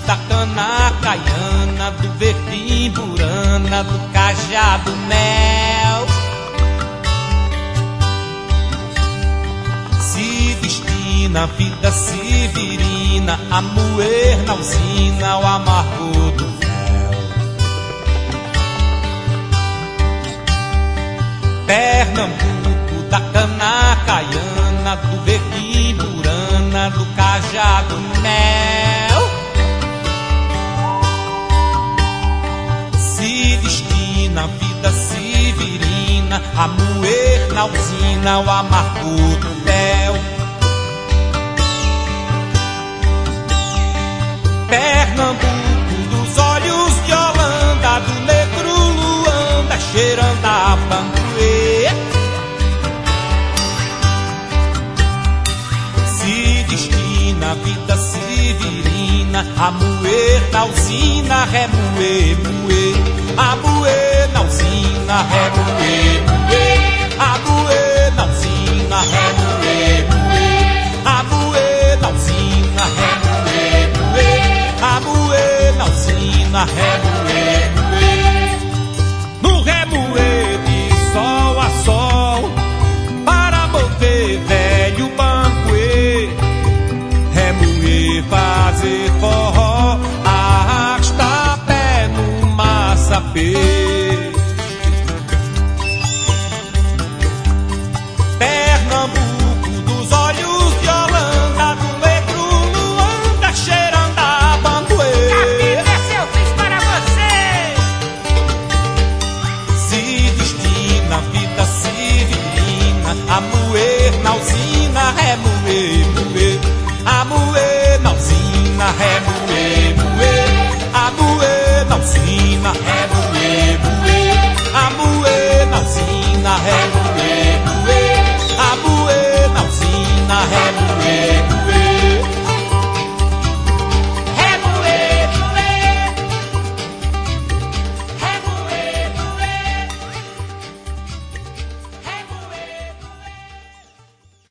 da cana caiana, do verde burana, do cajado mel. Se destina a vida severina a moer na usina o amargo do véu. Pernambuco da cana caiana, do verde burana, do cajado mel. Se destina a vida severina a moer na usina o amargo do véu. Pernambuco dos olhos de Holanda, do negro Luanda, cheirando a panguê. Se destina a vida severina a moer na usina, remoer, moer, a moer na usina, remoer, moer, a moer na usina, remoer, moer, a moer na usina, remoer, moer, a moer na usina, remoer, moer. No remoer de sol a sol, para mover velho banquê, remoer, fazer forró, arrasta pé no massapê.